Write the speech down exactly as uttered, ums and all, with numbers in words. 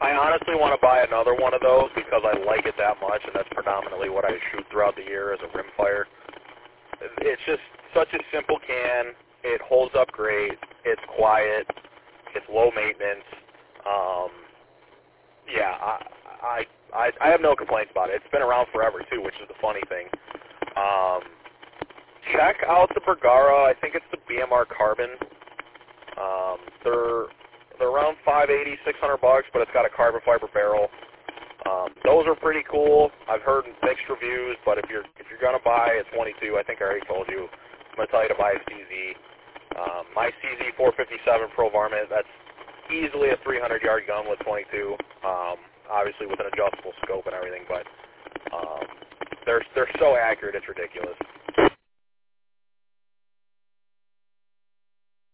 I honestly want to buy another one of those because I like it that much, and that's predominantly what I shoot throughout the year as a rimfire. It's just such a simple can. It holds up great. It's quiet. It's low maintenance. Um, yeah, I, I I I have no complaints about it. It's been around forever too, which is the funny thing. Um, check out the Bergara. I think it's the B M R Carbon. Um, they're they're around five eighty, six hundred bucks, but it's got a carbon fiber barrel. Um, those are pretty cool. I've heard mixed reviews, but if you're if you're gonna buy a twenty-two, I think I already told you, I'm gonna tell you to buy a C Z. Um, my C Z four fifty-seven Pro Varmint, that's easily a three hundred yard gun with twenty-two. Um, obviously with an adjustable scope and everything, but um, they're they're so accurate, it's ridiculous.